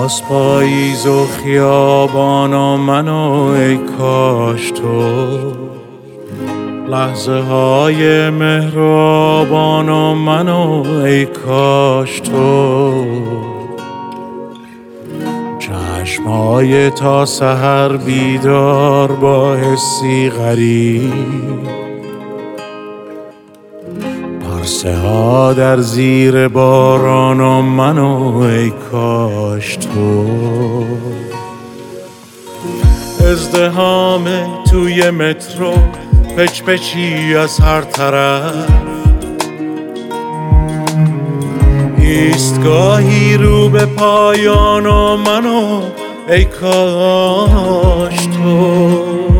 باز پاییز و خیابان و منو ای کاش تو لحظه های مهربان و منو ای کاش تو چشمای تا سحر بیدار با حسی غریب پرسه ها در زیر باران و منو ای کاش تو ازدحام توی مترو پچ پچی از هر طرف ایستگاهی رو به پایان و منو ای کاش تو